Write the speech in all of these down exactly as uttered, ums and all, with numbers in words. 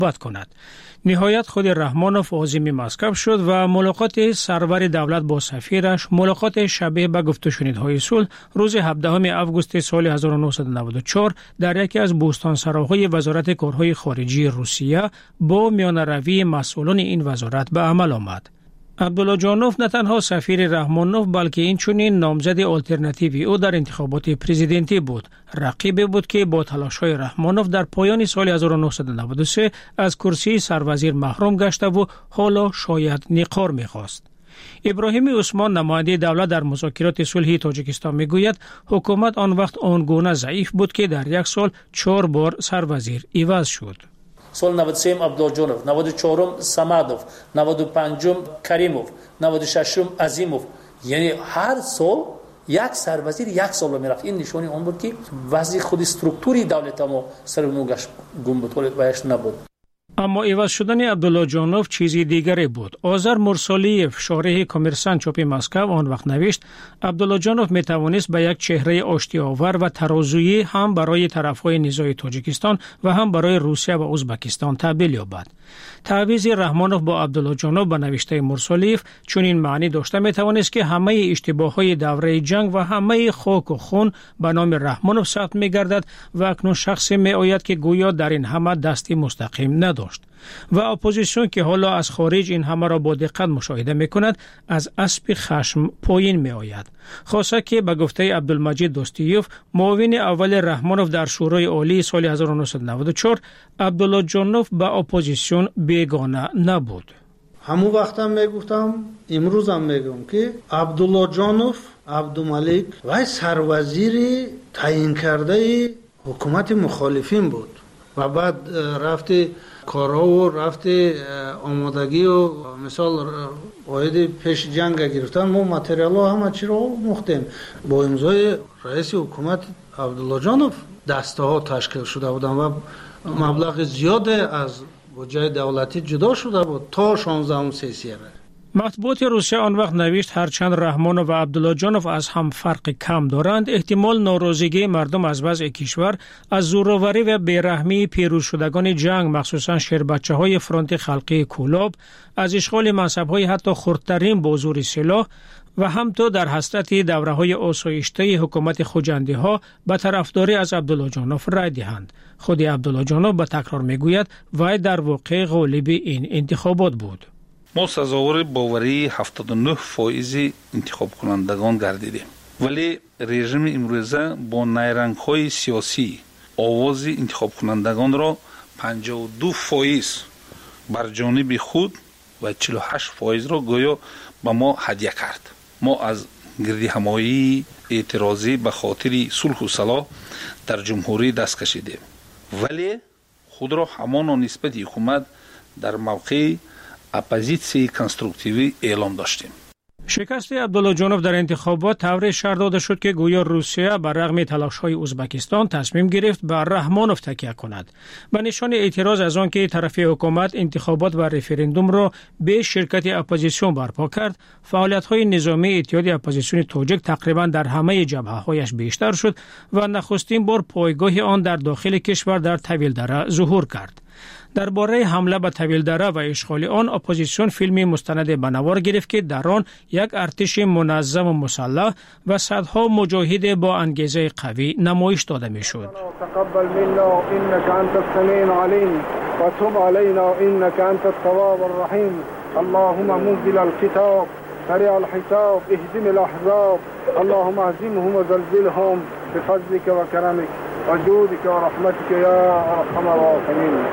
باد کند. نهایت خود رحمانوف عازم مسکو شد و ملاقات سرور دولت با سفیرش ملاقات شبیه به گفت و شنیدهای صلح روز هفدهم آگوست سال هزار و نهصد و نود و چهار در یکی از بوستانسراهای وزارت کارهای خارجی روسیه با میانه‌روی مسئولان این وزارت به عمل آمد. عبدالله جانوف نه تنها سفیر رحمانوف بلکه اینچنین نامزد آلترناتیوی او در انتخابات پرزیدنتی بود. رقیبی بود که با تلاش‌های رحمانوف در پایان سال هزار و نهصد و نود و سه از کرسی سروزیر محروم گشته و حالا شاید نقار می‌خواست. ابراهیم عثمان نماینده دولت در مذاکرات صلحی تاجیکستان میگوید حکومت آن وقت آنگونه ضعیف بود که در یک سال چهار بار سروزیر عوض شد. سال نود و سه عبدالله جانوف، نود و چهار سمدوف، نود و پنج کریموف، نود و شش عظیموف. یعنی هر سال یک سروزیر یک سال میرفت. این نشانی اون بود که وضع خود استرکتوری دولت ما سر نوگش گم بود ویش نبود. اما عوض شدن عبدالله جانوف چیزی دیگری بود. آذر مرسالیف شارح کمرسان چاپ مسکو آن وقت نوشت عبدالله جانوف می توانست به یک چهره آشتی‌آور و ترازویی هم برای طرفهای نزاع تاجیکستان و هم برای روسیه و ازبکستان تبدیل یابد. تعویض رحمانوف با عبدالله جانوف به نوشته مرسالیف چنین معنی داشته می توانست که همه اشتباهات دوره جنگ و همه خاک و خون به نام رحمانوف ثبت می گردد و اکنون شخصی می آید که گویا در این همه دستی مستقیم نداشت. و اپوزیسیون که حالا از خارج این همه را با دقت مشاهده می کند از اسب خشم پایین می آید. خاصه که به گفته عبدالمجید دوستیوف معاون اول رحمانوف در شورای عالی سال هزار و نهصد و نود و چهار عبدالله جانوف به اپوزیسیون بیگانه نبود. همون وقت هم می گفتم امروز هم می گم که عبدالله جانوف عبدالملک و سروزیر تعیین کرده حکومت مخالفین بود و بعد رفته کارها و رفته آمادگی و مثال واحد پیش جنگ گرفتن ما متریال ها همه چی رو مختیم با امضای رئیس حکومت عبدالله جانوف دسته ها تشکیل شده بودن و مبلغ زیاد از بودجه دولتی جدا شده بود تا شانزدهم سیسیه. مطبوعات روسیه آن وقت نوشت هرچند رحمانوف و عبدالله جانوف از هم فرق کم دارند احتمال ناراضگی مردم از وضع کشور از زورآوری و بیرحمی پیروز شدگان جنگ مخصوصا شیربچه های فرانت خلقی کولاب از اشغال منصب‌های حتی خردترین با زور سلاح و همتا در حسرت دوره‌های آسایشته حکومت خوجنده ها به طرفداری از عبدالله جانوف رای دهند. خود عبدالله جانوف به تکرار میگوید وی در واقع غالب این انتخابات بود. ما سزاوار باوری هفتاد و نه فایز انتخاب کنندگان گردیدیم ولی رژیم امروزه با نیرنگ‌های سیاسی آواز انتخاب کنندگان را پنجاه و دو فایز بر جانب خود و چهل و هشت فایز را گویا به ما هدیه کرد. ما از گردی همایی اعتراضی به خاطر صلح و صلاح در جمهوری دست کشیدیم ولی خود را همان نسبت حکومت در موقع اپوزیسیون کنستروکتیوی اعلام داشتیم. شکست عبدالله جانوف در انتخابات طوری شرح داده شد که گویا روسیه بر رغم تلاش‌های ازبکستان تصمیم گرفت بر رحمانوف تکیه کند. به نشان اعتراض از آن که طرف حکومت انتخابات و رفراندوم را به شرکت اپوزیسیون برپا کرد، فعالیت‌های نظامی اتحاد اپوزیسیون تاجیک تقریبا در همه جبهه‌هایش بیشتر شد و نخستین بار پایگاه آن در داخل کشور در طویلدره ظهور کرد. درباره حمله به طویلدره و اشغال آن اپوزیسیون فیلمی مستند به نوار گرفت که در آن یک ارتش منظم و مسلح و صدها مجاهد با انگیزه قوی نمایش داده میشد. تقبل منا انك انت السميع العليم وتب علينا انك انت التواب الرحيم اللهم منزل الكتاب سريع الحساب اهزم الاحزاب اللهم اهزمهم وزلزلهم بفضلك وكرمك وجودك ورحمتك يا ارحم الراحمين.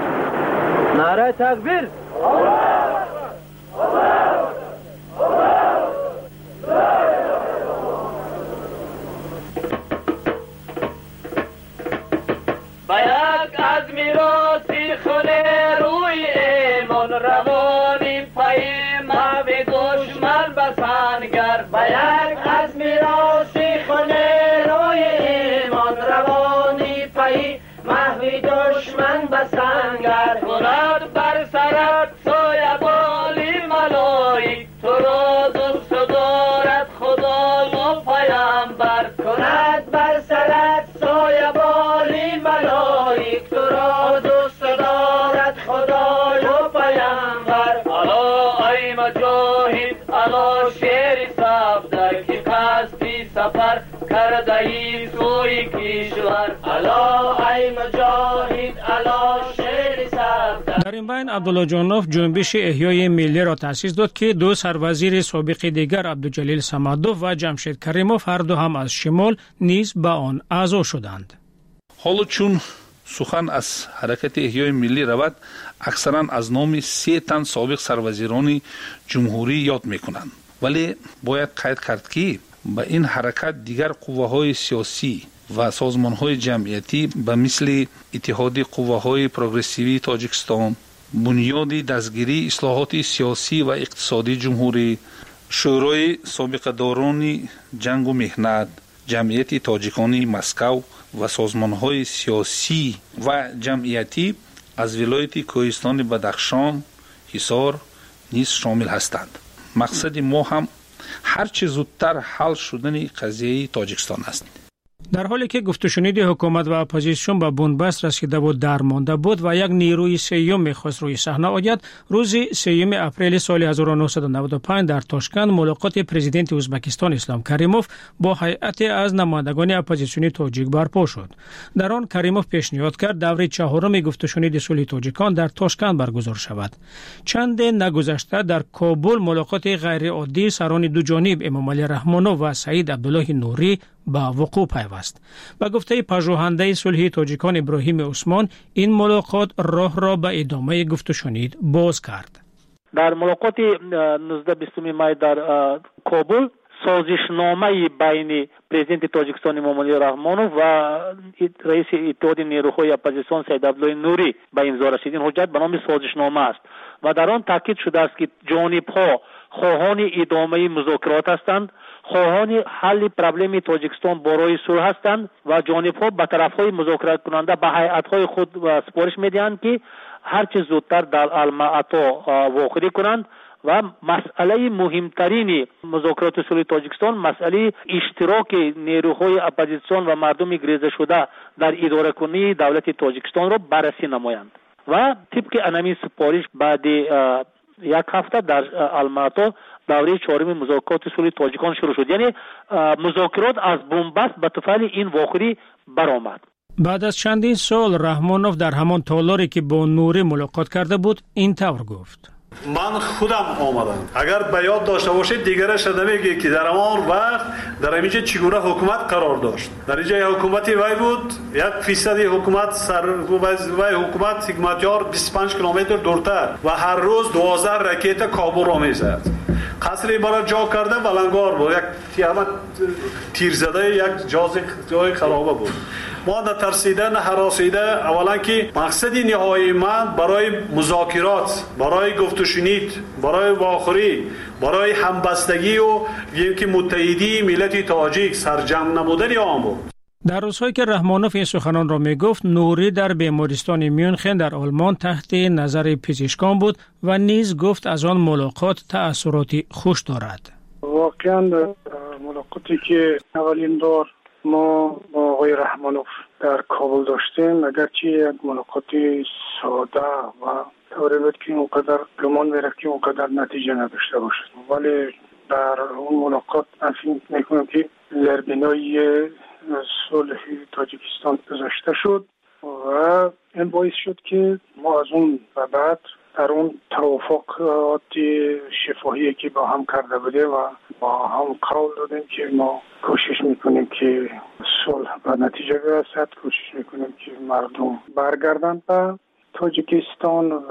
نعره تکبیر. باید از میراثی خونه روی ایمان روانی پای محو دشمن بسنگر باید از میراثی خونه روی ایمان روانی پای محو دشمن بسنگر کند بر سرت سایه بالی ملایک تو را دوست دارد خدا و پیامبر کند بر سرت سایه بالی ملایک تو را دوست دارد خدا سفر کرده ای سوی کشور الا ای مجاهد الا شیر صفدر. در این بین عبدالله جانوف جنبش احیای ملی را تأسیس داد که دو سروزیر سابق دیگر عبدالجلیل صمدوف و جمشید کریموف هر دو هم از شمال نیز به آن اعضا شدند. حالا چون سخن از حرکت احیای ملی رود، اکثرا از نام سه تن سابق سروزیران جمهوری یاد میکنند، ولی باید قید کرد که به این حرکت دیگر قوه‌های سیاسی و سازمان‌های جمعیتی به مثل اتحاد قوه‌های پروگرسیوی تاجیکستان، بنیاد دستگیری اصلاحات سیاسی و اقتصادی جمهوری، شورای سابقه‌داران جنگ و مهنت، جمعیت تاجیکانی مسکو و سازمان‌های سیاسی و جمعیتی از ولایت کوهستان بدخشان، حصار نیز شامل هستند. مقصد ما هم هر چه زودتر حل شدن قضیه تاجیکستان است. در حالی که گفت و شنید حکومت و اپوزیسیون به بنبست رسیده بود درمانده بود و یک نیروی سیوم میخواست روی صحنه آید، روز سیوم اپریل سال هزار و نهصد و نود و پنج در تاشکند ملاقات پرزیدنت ازبکستان اسلام کریموف با هیئت از نمایندگان اپوزیسیونی تاجیک برپا شد. در آن کریموف پیشنهاد کرد دور چهارم گفت و شنید صلح تاجیکان در تاشکند برگزار شود. چند نگذشته در کابل ملاقات غیر عادی سران دو جانب امامعلی رحمانوف و سعید عبدالله نوری با وقوع پیوست. به گفته پژوهنده صلح تاجیکان ابراهیم عثمان، این ملاقات راه را به ادامه گفت و شنید باز کرد. در ملاقات نوزده بیست می در کابل سازشنامه بین پرزیدنت تاجیکستان امامعلی رحمانوف و رئیس اتحاد نیروهای اپوزیسیون سعید عبدالله نوری به امضا رسید. این حجت به نام سازشنامه است و در آن تاکید شده است که جانب‌ها خواهان ادامه مذاکرات هستند، خواهان حل پرابلم تاجیکستان برای صلح هستند و جانب‌ها به طرف‌های مذاکرات کننده به هیئت‌های خود سپارش می‌دهند که هر چه زودتر در المعطا واقعی کنند و مسئله مهمترین مذاکرات صلح تاجیکستان مسئله اشتراک نیروهای اپوزیسیون و مردم گریزه شده در اداره کنی دولت تاجیکستان را بررسی نمایند و طبق انمی سپارش بعد یک هفته در المعطا دوره چهارم مذاکرات صلح تاجیکان شروع شد. یعنی مذاکرات از بنبست به طفل این واقعی برآمد. بعد از چندین سال رحمانوف در همان تالاری که با نوری ملاقات کرده بود این طور گفت: من خودم آمدم. اگر به یاد داشته باشید دیگرش نمیگه که در همان وقت در اینجا چگونه حکومت قرار داشت. در اینجا حکومتی وای بود، یک فیصدی حکومت سر وای حکومت حکمتیار بیست و پنج کیلومتر دورتر و هر روز دوازده راکت کابل را میزد. قصری برای جا کرده ولنگار بود، یک تیامت تیر زده یک جاز جای خرابه بود. ما نه ترسیده نه هراسیده، اولا که مقصد نهایی من برای مذاکرات، برای گفت و شنید، برای واخوری، برای همبستگی و یکی متحدی ملت تاجیک سرجم نمودن آن بود. در روزهایی که رحمانوف این سخنان را می گفت، نوری در بیمارستان میونخن در آلمان تحت نظر پزشکان بود و نیز گفت از آن ملاقات تأثیراتی خوش دارد. واقعا ملاقاتی که اولین دور ما با آقای رحمانوف در کابل داشتیم، اگرچه یک ملاقات ساده و طوری بود که اونقدر گمان میرفت که اونقدر نتیجه نداشته باشد، ولی در اون ملاقات فکر میکنم که زربینای صلح تاجیکستان گذاشته شد و این باعث شد که ما از اون و بعد در اون توافقات شفاهی که با هم کرده بودیم و با هم قول دادیم که ما کوشش میکنیم که صلح به نتیجه برسد، کوشش میکنیم که مردم برگردن به تاجیکستان و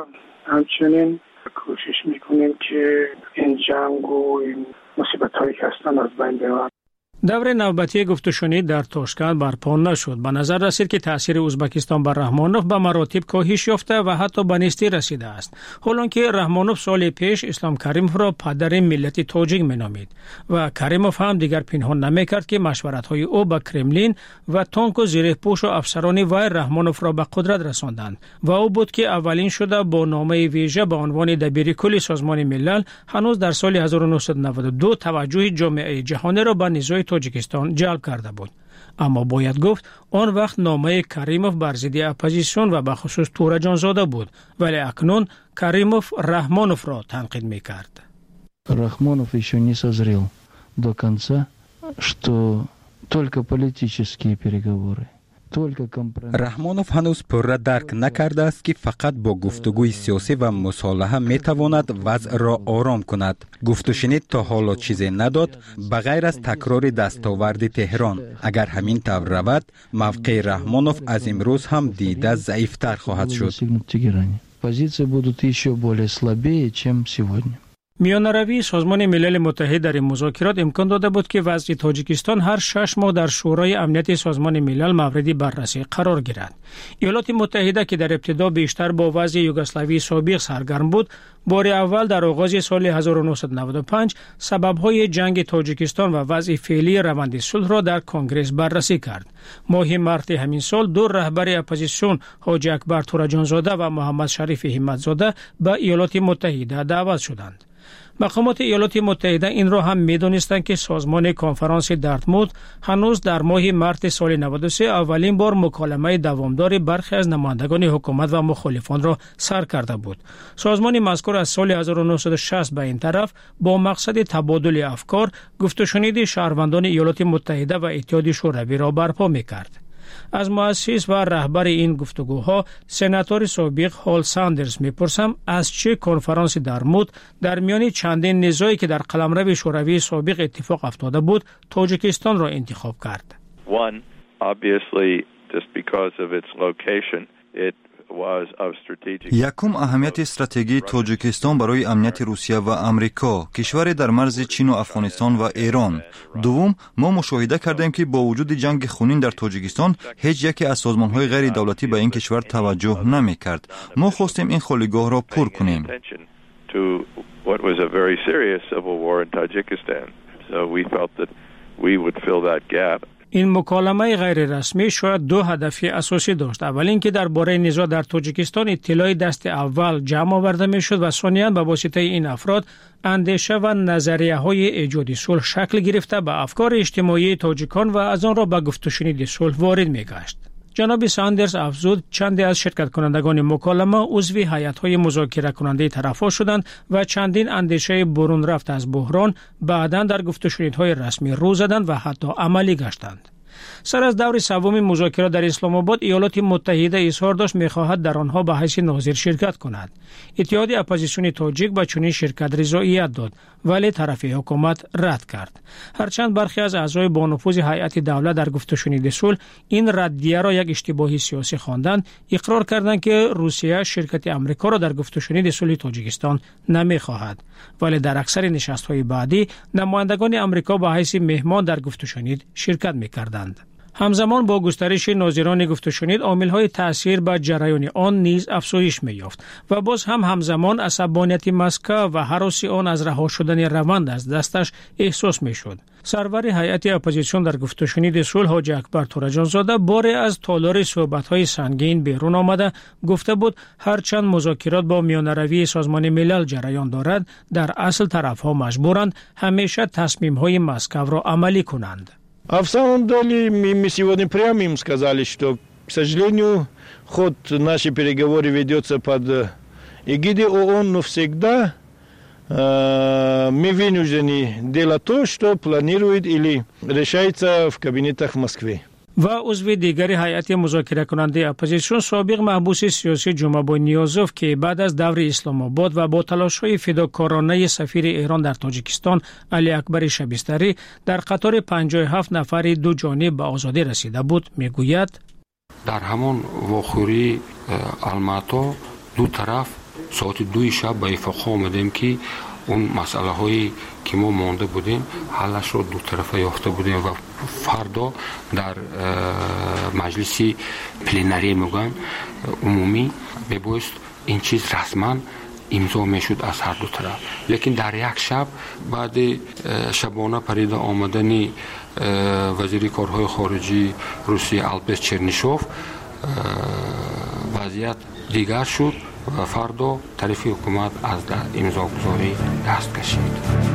همچنین کوشش میکنیم که این جنگ و این مصیبت هایی که هستن از بین ببرد. دور نوبتی گفت و شنید در تاشکند برپا نشد. به نظر رسید که تاثیر ازبکستان بر رحمانوف به مراتب کاهش یافته و حتی به نیستی رسیده است. حالان که رحمانوف سال پیش اسلام کریموف را پدر ملت تاجیک مینامید و کریموف هم دیگر پنهان نمیکرد که مشورت‌های او با کرملین و تانک و زیرپوش و افسران وی رحمانوف را به قدرت رساندند و او بود که اولین شده با نامه ویژه به عنوان دبیر کل سازمان ملل هنوز در سال هزار و نهصد و نود و دو توجه جامعه جهانی را به نزاع تاجیکستان جلب کرده بود. اما باید گفت آن وقت نامه کریموف بر ضد اپوزیسیون و به خصوص تورجان زاده بود، ولی اکنون کریموف رحманов را تنقید میکرد. Рахманов еще не созрел до конца что только политические переговоры. раҳмонов ҳанӯз пурра дарк накардааст ки фақат бо гуфтугӯи сиёсӣ ва мусолиҳа метавонад вазъро ором кунад. гуфтушинид то ҳоло чизе надод ба ғайр аз такрори дастоварди теҳрон. агар ҳамин тавр равад, мавқеи раҳмонов аз имрӯз ҳам дида заифтар хоҳад шуд. Позиции будут еще более слабее, чем сегодня. میانروی سازمان ملل متحد در این مذاکرات امکان داده بود که وضع تاجیکستان هر شش ماه در شورای امنیت سازمان ملل مورد بررسی قرار گیرد. ایالات متحده که در ابتدا بیشتر با وضع یوگسلاوی سابق سرگرم بود، بار اول در آغاز سال هزار و نهصد و نود و پنج سبب‌های جنگ تاجیکستان و وضع فعلی روند صلح را در کنگره بررسی کرد. ماه مارس همین سال دو رهبر اپوزیسیون حاجی اکبر تورجانزاده و محمد شریف همتزاده به ایالات متحده دعوت شدند. مقامات ایالات متحده این را هم می‌دانستند که سازمان کنفرانس دارتموت هنوز در ماه مارس سال نود و سه اولین بار مکالمه دوامدار برخی از نمایندگان حکومت و مخالفان را سر کرده بود. سازمان مذکور از سال هزار و نهصد و شصت به این طرف با مقصد تبادل افکار گفت و شنید شهروندان ایالات متحده و اتحاد شوروی را برپا می‌کرد. از مؤسس و رهبر این گفتگوها سناتور سابق هال ساندرز میپرسم از چه کنفرانس دارتموت در میان چندین نزاعی که در قلمرو شوروی سابق اتفاق افتاده بود تاجیکستان را انتخاب کرد. One, obviously, just because of its location, it was of strategic. یکم اهمیت استراتژی تاجیکستان برای امنیت روسیه و آمریکا، کشوری در مرز چین و افغانستان و ایران. دوم، ما مشاهده کردیم که با وجود جنگ خونین در تاجیکستان هیچ یکی از سازمان‌های غیر دولتی به این کشور توجه نمی‌کرد. ما خواستیم این خالیگاه را پر کنیم. این مکالمه غیر رسمی شاید دو هدف اساسی داشت. اول اینکه درباره نزاع در تاجیکستان اطلاع دست اول جمع آورده میشد و ثانیاً به واسطه این افراد اندیشه و نظریه های ایجاد صلح شکل گرفته به افکار اجتماعی تاجیکان و از آن را به گفت و شنید صلح وارد میگشت. جناب ساندرز افزود چندی از شرکت کنندگان مکالمه عضو هیئت‌های مذاکره کننده طرف‌ها شدند و چندین اندیشه برون رفت از بحران بعداً در گفت و شنیدهای رسمی رو زدند و حتی عملی گشتند. سر از دور سوم مذاکرات در اسلام آباد ایالات متحده اظهار داشت می‌خواهد در آنها به حیث ناظر شرکت کند. اتحاد اپوزیسیون تاجیک به چنین شرکت رضایت داد ولی طرف حکومت رد کرد. هرچند برخی از اعضای با نفوذ هیئت دولت در گفت و شنید صلح این ردیه را یک اشتباه سیاسی خواندند، اقرار کردند که روسیه شرکت آمریکا را در گفت و شنید صلح تاجیکستان نمی‌خواهد. ولی در اکثر نشست‌های بعدی نمایندگان آمریکا به حیث مهمان در گفت و شنید شرکت می‌کردند. همزمان با گسترش ناظران گفت و شنید عامل‌های تأثیر بر جریان آن نیز افزایش می‌یافت و باز هم همزمان عصبانیت مسکو و هراس آن از رها شدن روند از دستش احساس می‌شد. سرور هیئت اپوزیسیون در گفت و شنید صلح حاجی اکبر تورجانزاده بار از تالار صحبت‌های سنگین بیرون آمده گفته بود هرچند مذاکرات با میانروی سازمان ملل جریان دارد در اصل طرف‌ها مجبورند همیشه تصمیم‌های مسکو را عملی کنند. А в самом деле мы, мы сегодня прямо им сказали, что, к сожалению, ход нашей переговоры ведется под эгидой ООН, но всегда э, мы вынуждены делать то, что планирует или решается в кабинетах в Москве. و عضو دیگر هیئت مذاکره کننده اپوزیسیون سابق محبوس سیاسی جمعه نیازوف که بعد از دور اسلام آباد و با تلاش‌های فداکارانه سفیر ایران در تاجیکستان علی اکبر شبستری در قطار پنجاه و هفت نفر دو جانب به آزادی رسیده بود میگوید در همان واخوری الماتا دو طرف ساعت دو شب به اتفاق آمدیم که اون مسئله هایی که ما مانده بودیم حلش رو دو طرفه یافته بودیم و فردا در مجلس پلنری میگن عمومی ببایست این چیز رسما امضا میشد از هر دو طرف. لیکن در یک شب بعد شبانه پرید آمدن وزیر کارهای خارجی روسیه الپس چرنیشوف وضعیت دیگر شد و فردا طرف حکومت از امضاگذاری دست کشید.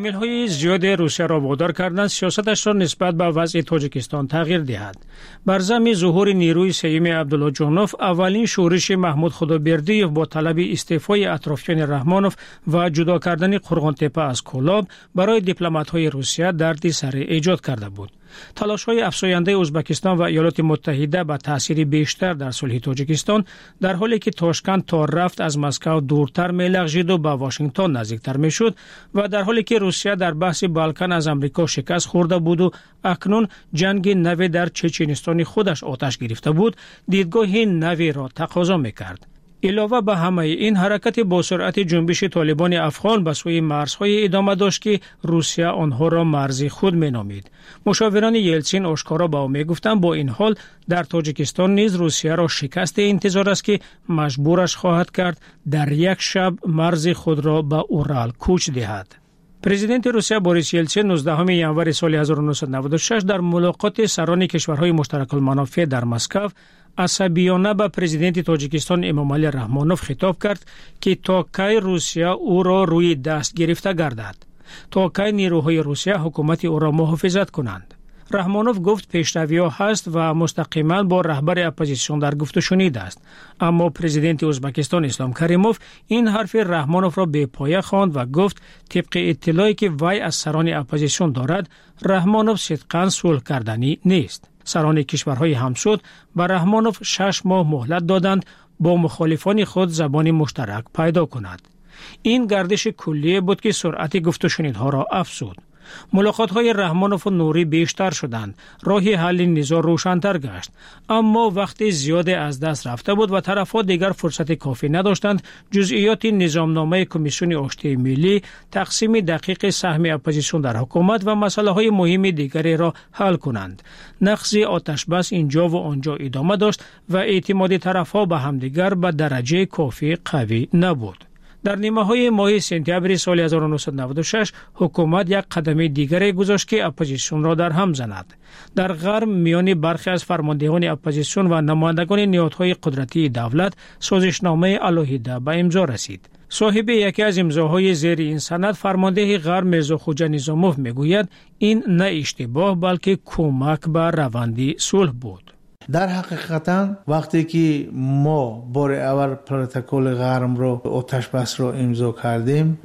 عوامل‌های زیاد روسیه را وادار کردند سیاستش را نسبت به وضع تاجیکستان تغییر دهد. بر ضمن ظهور نیروی سیوم عبدالله جانوف، اولین شورش محمود خدابردیوف با طلب استعفای اطرافیان رحمانوف و جدا کردن قرغان‌تپه از کولاب برای دیپلمات‌های روسیه دردی سر ایجاد کرده بود. تلاش‌های افزاینده ازبکستان و ایالات متحده به تأثیر بیشتر در صلح تاجیکستان، در حالی که تاشکند تا رفت از مسکو دورتر می‌لغزید و به واشنگتن نزدیکتر می‌شد و در حالی که روسیه در بحث بالکان از آمریکا شکست خورده بود و اکنون جنگ نوی در چچنستان خودش آتش گرفته بود، دیدگاه نوی را تقاضا می‌کرد. علاوه بر همه این، حرکت با سرعت جنبش طالبان افغان به سوی مرزهای ادامه داشت که روسیه آنها را مرز خود مینامید. مشاوران یلتسین آشکارا به او میگفتند با این حال در تاجیکستان نیز روسیه را شکست انتظار است که مجبورش خواهد کرد در یک شب مرز خود را به اورال کوچ دهد. پرزیدنت روسیه بوریس یلتسین نوزدهم ژانویه سال هزار و نهصد و نود و شش در ملاقات سران کشورهای مشترک المنافع در مسکو عصبیانه به پرزیدنت تاجیکستان امامعلی رحمانوف خطاب کرد که تا کی روسیه او را روی دست گرفته گردد، تا کی نیروهای روسیه حکومت او را محافظت کنند. رحمانوف گفت پیشروی‌ها هست و مستقیما با رهبر اپوزیسیون در گفت و شنید است، اما پرزیدنت ازبکستان اسلام کریموف این حرف رحمانوف را بی پایه خواند و گفت طبق اطلاعی که وی از سران اپوزیسیون دارد، رحمانوف صدقاً صلح کردنی نیست. سران کشورهای همسود به رحمانوف شش ماه مهلت دادند با مخالفان خود زبان مشترک پیدا کند. این گردش کلیه بود که سرعت گفت و شنیدها را افزود. ملاقات‌های رحمانوف و نوری بیشتر شدند، راه حل نزاع روشن‌تر گشت، اما وقت زیاد از دست رفته بود و طرف‌ها دیگر فرصت کافی نداشتند جزئیات نظامنامه کمیسیون آشتی ملی، تقسیم دقیق سهم اپوزیسیون در حکومت و مسائل مهم دیگری را حل کنند. نقض آتش بس اینجا و آنجا ادامه داشت و اعتماد طرف‌ها به همدیگر به درجه کافی قوی نبود. در نیمه‌های ماه سپتامبر سال هزار و نهصد و نود و شش حکومت یک قدم دیگری گذاشت که اپوزیسیون را در هم زند. در غرب میان برخی از فرماندهان اپوزیسیون و نمایندگان نهادهای قدرتی دولت سازشنامه علیحده به امضا رسید. صاحب یکی از امضاهای زیر این سند فرمانده غرب میرزا خوجا نظاموف میگوید این نه اشتباه بلکه کمک به روند صلح بود. در حقیقتا وقتی که ما بار اول پروتکل غرم رو آتش بس رو امضا کردیم،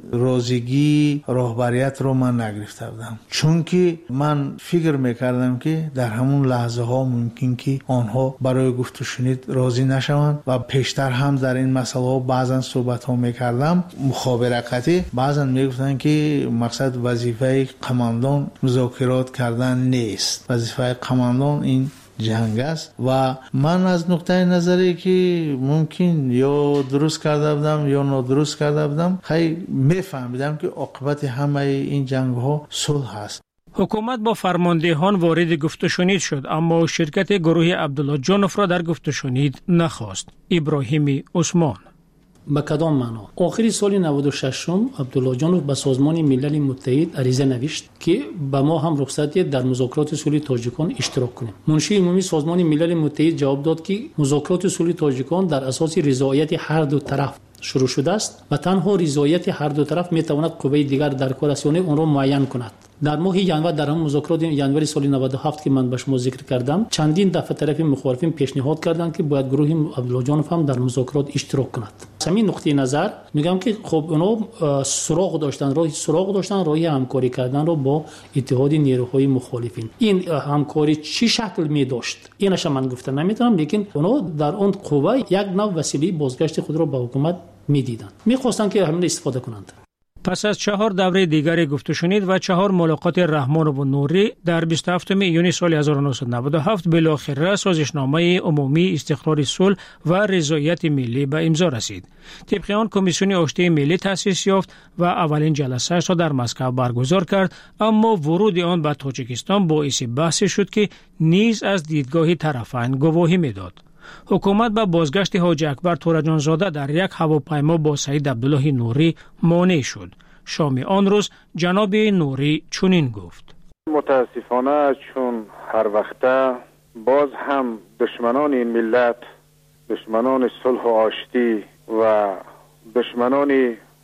روزگی راهبریت رو من نگرفته بودم، چون که من فکر میکردم که در همون لحظه ها ممکن که آنها برای گفت و شنید راضی نشوند و پیشتر هم در این مسئله ها بعضا صحبت ها میکردم مخابراتی، بعضا میگفتن که مقصد وظیفه قماندان مذاکرات کردن نیست، وظیفه قماندان این جنگ است و من از نقطه نظری که ممکن یا درست کرده بودم یا نادرست کرده بودم خیلی میفهمیدم که عاقبت همه این جنگ ها صلح است. حکومت با فرماندهان وارد گفت و شنید شد، اما شرکت گروه عبدالله جانوف را در گفت و شنید نخواست. ابراهیم عثمان. به کدام معنا؟ آخر سال نود و شش عبدالله جانوف به سازمان ملل متحد عریضه نوشت که به ما هم رخصت دهید در مذاکرات صلح تاجیکان اشتراک کنیم. منشی عمومی سازمان ملل متحد جواب داد که مذاکرات صلح تاجیکان در اساس رضایت هر دو طرف شروع شده است و تنها رضایت هر دو طرف می تواند قوه دیگر در کار رسانی آن را معین کند. در ماه ژانویه در هم مذاکرات ژانویه سال نود و هفت که من به شما ذکر کردم، چندین دفعه طرف مخالفین پیشنهاد کردند که باید گروه عبدالله جانوف هم در مذاکرات اشتراک کند. از همین نقطه نظر میگم که خب اونا سراغ داشتن، راه سراغ داشتن راه همکاری کردن رو با اتحاد نیروهای مخالفین. این همکاری چی شکل می داشت اینش من گفتن نمیتونم، لیکن اونا در اون قوه یک نوع وسیله بازگشت خود را به حکومت میدیدند، میخواستن که همین استفاده کنند. پس از چهار دوره دیگری گفت و شنید و چهار ملاقات رحمانوف و نوری در بیست و هفتم ایون سال هزار و نهصد و نود و هفت بالاخره سازشنامه عمومی استقرار صلح و رضایت ملی به امضا رسید. طبق آن کمیسیون آشتی ملی تأسیس یافت و اولین جلسه‌اش را در مسکو برگزار کرد، اما ورود آن به تاجیکستان باعث بحث شد که نیز از دیدگاه طرفین گواهی میداد. حکومت به بازگشت حاجی اکبر تورجان زاده در یک هواپیما با سید عبدالله نوری مانع شد. شام آن روز جناب نوری چنین گفت: متاسفانه چون هر وقته باز هم دشمنان این ملت، دشمنان صلح و آشتی و دشمنان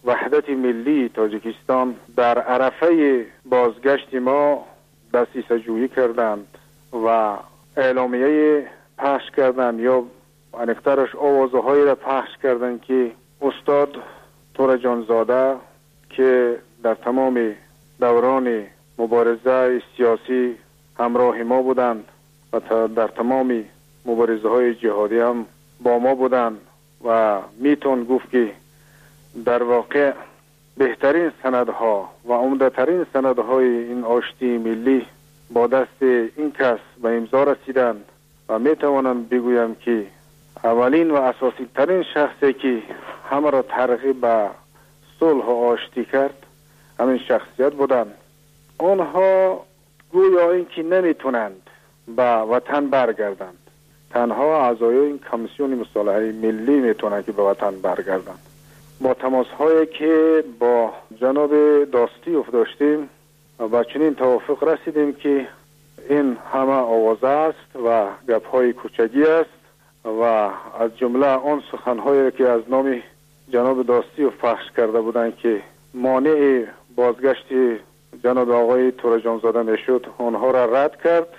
وحدت ملی تاجیکستان در عرفه بازگشت ما دستیسه جویی کردند و اعلامیه پخش کردند یا انکترش آوازه هایی را پخش کردند که استاد تور جانزاده که در تمام دوران مبارزه سیاسی همراه ما بودند و در تمام مبارزه های جهادی هم با ما بودند و میتون گفت که در واقع بهترین سندها و عمده‌ترین سندهای این آشتی ملی با دست این کس به امضا رسیدند و میتوانم بگویم که اولین و اساسی ترین شخصی که همه را ترغیب به صلح و آشتی کرد همین شخصیت بودند. آنها گویا اینکه نمیتونند به وطن برگردند، تنها اعضای این کمیسیون مصالحه ملی میتونند که به وطن برگردند. با تماس هایی که با جناب داستیوف داشتیم و چنین توافق رسیدیم که این همه آوازه است و گپ های کوچگی است و از جمله آن سخن هایی که از نام جناب داستیوف پخش کرده بودند که مانع بازگشت جناب آقای تور جانزاده میشد آنها را رد کرد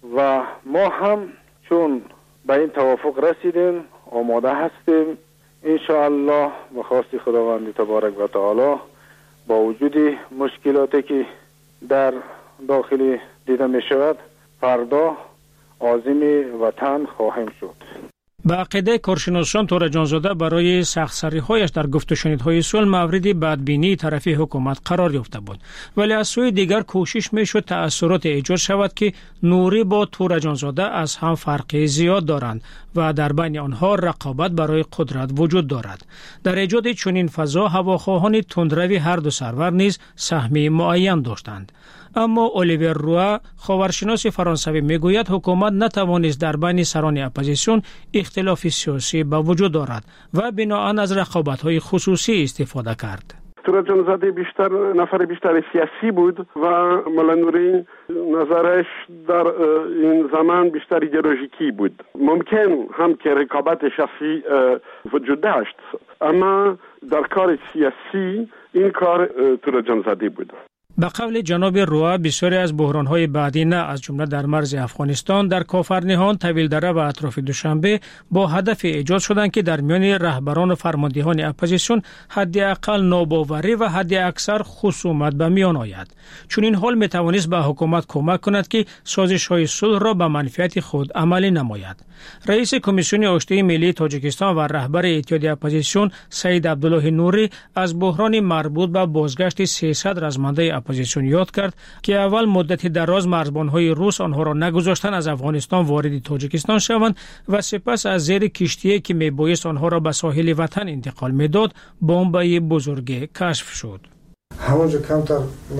و ما هم چون به این توافق رسیدیم آماده هستیم انشاءالله به خواست خداوند تبارک و تعالی با وجود مشکلاتی که در داخل دیده می شود فردا عازم وطن خواهیم شد. به عقیده کارشناسان تور جانزاده برای سخت‌سری‌هایش در گفت و شنیدهای صلح مورد بدبینی طرفی حکومت قرار یافته بود، ولی از سوی دیگر کوشش میشد تأثیرات ایجاد شود که نوری با تور جانزاده از هم فرقی زیاد دارند و در بین آنها رقابت برای قدرت وجود دارد. در ایجاد چنین فضا هواخواهان تندروی هر دو سرور نیز سهمی معین داشتند. اما الیور روا خاورشناس فرانسوی میگوید حکومت نتوانست در بین سران اپوزیسیون اختلاف سیاسی به وجود دارد و بناهن از رقابت‌های خصوصی استفاده کرد. تور جانزاده بیشتر نفر بیشتر سیاسی بود و مولا نوری نظرش در این زمان بیشتر ایدئولوژیکی بود. ممکن هم که رقابت شخصی وجود داشت اما در کار سیاسی این کار تور جانزاده بود. به قول جناب روا بسیاری از بحران‌های بعدی نه از جمله در مرز افغانستان، در کافرنهان، طویلدره و اطراف دوشنبه با هدف ایجاد شدند که در میان رهبران و فرماندهان اپوزیسیون حداقل ناباوری و حد اکثر خصومت به میان آید. چون این حال میتوانست به حکومت کمک کند که سازش‌های صلح را به منفعت خود عملی نماید. رئیس کمیسیون آشتی ملی تاجیکستان و رهبر اتحاد اپوزیسیون سید عبدالله نوری از بحران مربوط به بازگشت سیصد رزمنده اپوزیسیون یاد کرد که اول مدت دراز مرزبان‌های روس آنها را نگذاشتند از افغانستان وارد تاجیکستان شوند و سپس از زیر کشتی که میبایست آنها را به ساحل وطن انتقال میداد بمب بزرگ کشف شد. همونجا کمتر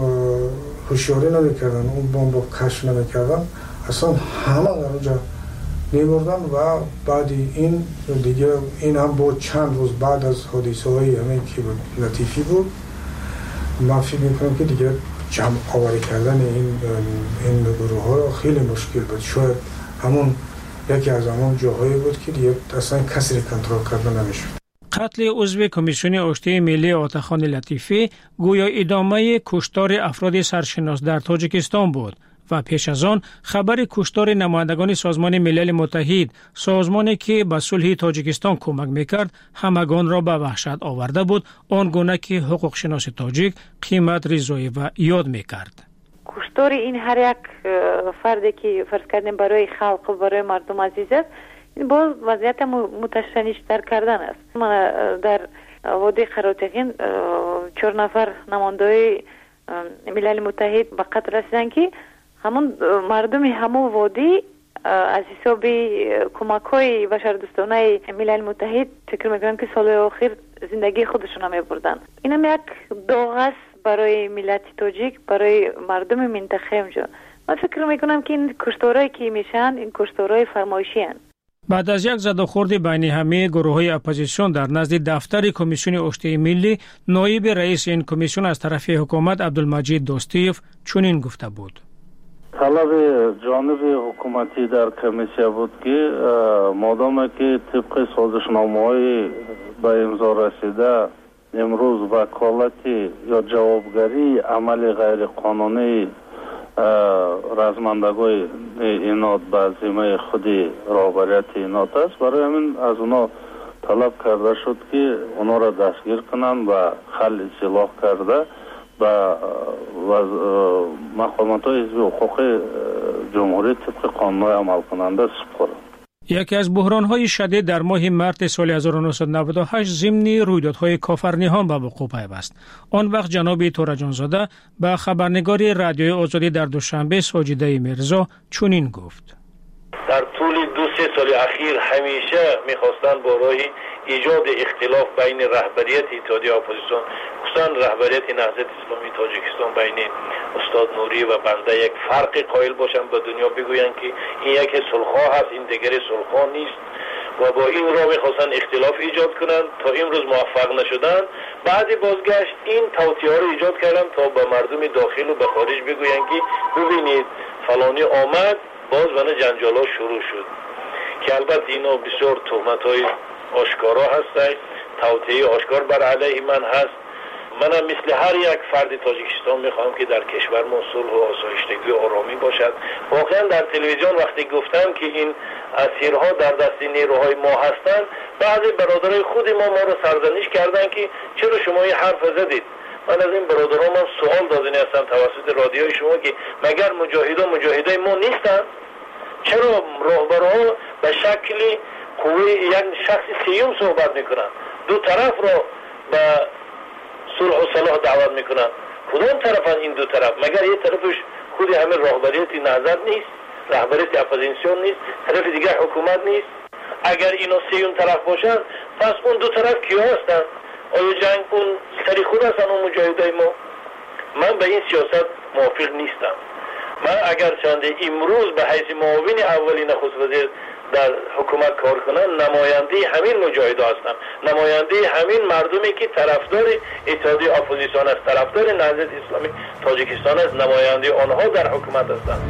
هوشیاری نمیکردن، اون بمب کشف نمیکردن، اصلا همه در اونجا میمردن و بعد این دیگه این هم بود چند روز بعد از حادثه های همین که لطیفی بود. من فکر میکنم که دیگه جمع آوری کردن این این گروه ها خیلی مشکل بود. شاید همون یکی از همون جاهایی بود که دیگه اصلا کسی را کنترل کردن نمیشد. قتل عضو کمیسیون آشتی ملی عطاخان لطیفی گویا ادامه کشتار افراد سرشناس در تاجیکستان بود و پیش از آن خبر کشتار نمایندگان سازمان ملل متحد، سازمانی که به صلح تاجیکستان کمک میکرد، همگان را به وحشت آورده بود، آنگونه که حقوق شناس تاجیک قیمت رضایی و یاد میکرد. کشتار این هر یک فردی که فرض کردیم برای خلق و برای مردم عزیز است، این باز وضعیت متشنج‌تر کردن است. من در وادی قراتقین چهار نفر نماینده ملل متحد به قتل رسیدن که همون مردم همون وادی از حساب کمک های بشردوستانه ملل متحد فکر میکنم که سال آخر زندگی خودشون هم میبردن. این هم یک داغ است برای ملت تاجیک، برای مردم منطقه اونجا. من فکر میکنم که این کشتارهایی که میشن این کشتارهای فرمایشی هستند. بعد از یک زدوخورد بین همه گروه‌های اپوزیسیون در نزد دفتر کمیسیون آشتی ملی، نایب رئیس این کمیسیون از طرف حکومت عبدالمجید داستیوف چنین گفته بود: طلب جانب حکومتی در کمیسیون بود که مادام که طبق سازشنامه‌های به امضا رسیده امروز وکالتی یا جوابگری عمل غیر قانونی رزمندگوی اینات به ذمه خودی رهبریت اینات است. برای همین از اونا طلب کرده شد که اونا را دستگیر کنند و خل سلاح کرده به مقامات های حزب حقوق جمهوری طبق قانون عمل کننده سپرد. یکی از بحران‌های شدید در ماه مارس سال هزار و نهصد و نود و هشت ضمن رویدادهای کافرنهان به وقوع پیوست. آن وقت جناب تورجانزاده به خبرنگار رادیوی آزادی در دوشنبه ساجده میرزا چنین گفت: در طول دو سه سال اخیر همیشه می‌خواستند با راه ایجاد اختلاف بین رهبریت اتحادیه اپوزیسیون خصوصا رهبریت نهضت اسلامی تاجیکستان بین استاد نوری و بنده یک فرق قائل باشند، به دنیا بگویند که این یک صلح‌خواه هست، این دیگر صلح‌خواه نیست و با این راه می‌خواستند اختلاف ایجاد کنند. تا امروز موفق نشدند. بعد بازگشت این توطئه‌ها رو ایجاد کردند تا به مردم داخل و به خارج بگویند که ببینید فلانی آمد، باز ونه جنجال‌ها شروع شد که البته اینا بسیار تهمت‌های آشکارا هستند. توطئه آشکار بر علیه من هست. منم مثل هر یک فرد تاجیکستان میخوام که در کشور ما صلح و آسایشتگی و آرامی باشد. واقعا در تلویزیون وقتی گفتم که این اسیرها در دست نیروهای ما هستند، بعضی برادرای خود ما ما رو سرزنش کردند که چرا شما این حرف زدید. من از این برادران من سوال دادنی هستم توسط رادیوی شما که مگر مجاهدان مجاهدای ما نیستند؟ چرا راهبرها به شکل قوه یک شخص سیوم صحبت میکنند؟ دو طرف را به صلح و صلاح دعوت میکنن. کدام طرفن این دو طرف؟ مگر یه طرفش خود همه رهبریت نهضت نیست، رهبریت اپوزیسیون نیست، طرف دیگر حکومت نیست؟ اگر اینا سیون طرف باشن پس اون دو طرف کیا هستن؟ آیا جنگ اون سری خود هستن اون مجاهدای ما؟ من به این سیاست موافق نیستم. من اگر چند امروز به حیث معاون اولی نخست وزیر در حکومت کار کنن، نماینده همین مجاهده هستم، نماینده همین مردمی که طرفدار اتحادیه اپوزیسیون است، طرفدار نهضت اسلامی تاجیکستان است، نماینده آنها در حکومت هستند.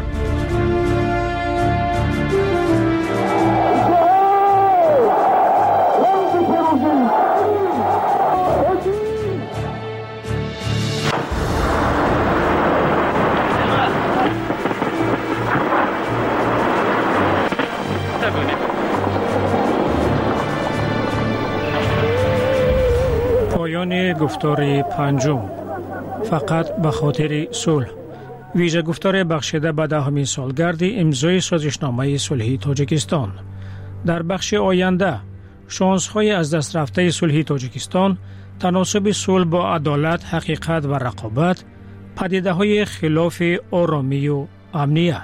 پایان گفتار پنجم، فقط به خاطر صلح، ویژه گفتار بخشیده به دهمین سالگرد امضای سازشنامه صلحی تاجیکستان. در بخش آینده شانس‌های از دست رفته صلحی تاجیکستان، تناسب صلح با عدالت، حقیقت و رقابت، پدیده‌های خلاف آرامی و امنیت.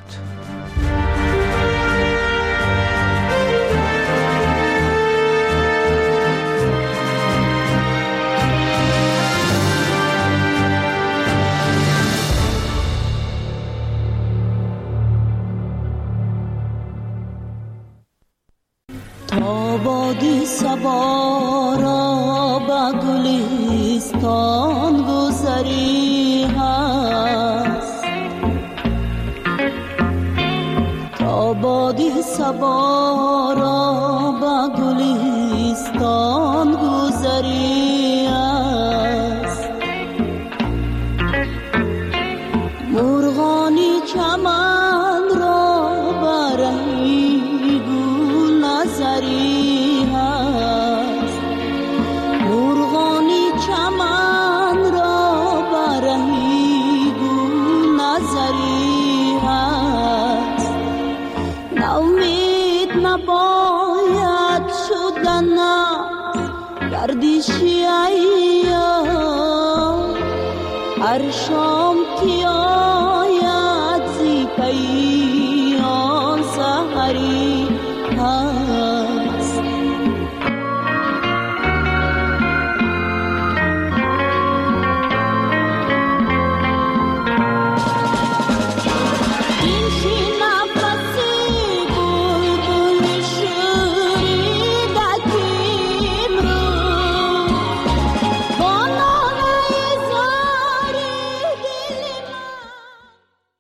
آبادی سوارا با گلستان گذری هست، آبادی سوارا با گلستان گذری هست، مرغانی چمن را برای گل نظری هست، مرغانی چمن را برای گل نظری هست، ناامید نباید شدن گردشی ایام، هر شام که آید زی پیان سحری